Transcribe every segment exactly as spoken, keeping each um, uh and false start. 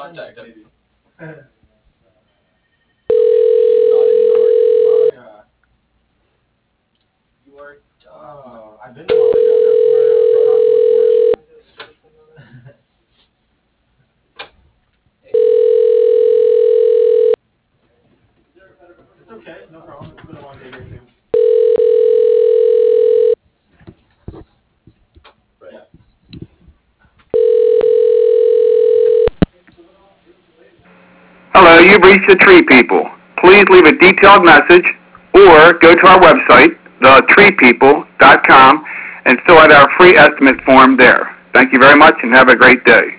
contact him. Oh, I've been to Molly though. That's where uh, Picasso was born. It's okay, no problem. It's been a long day here too. Right. Yeah. Hello, you've reached the Tree People. Please leave a detailed message or go to our website, the tree people dot com, and fill out our free estimate form there. Thank you very much and have a great day.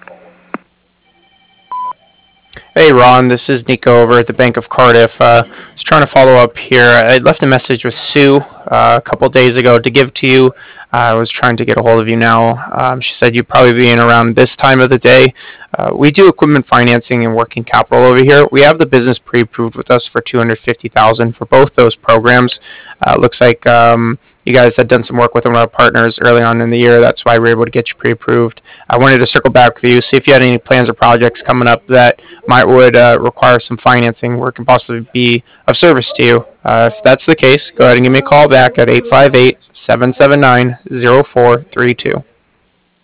Hey Ron, this is Nico over at the Bank of Cardiff. Uh, I was trying to follow up here. I left a message with Sue uh, a couple days ago to give to you. Uh, I was trying to get a hold of you now. Um, she said you'd probably be in around this time of the day. Uh, we do equipment financing and working capital over here. We have the business pre-approved with us for two hundred fifty thousand dollars for both those programs. Uh, looks like um, you guys had done some work with one of our partners early on in the year. That's why we were able to get you pre-approved. I wanted to circle back with you, see if you had any plans or projects coming up that might would uh, require some financing where it can possibly be of service to you. Uh, if that's the case, go ahead and give me a call back at eight five eight, seven seven nine, zero four three two.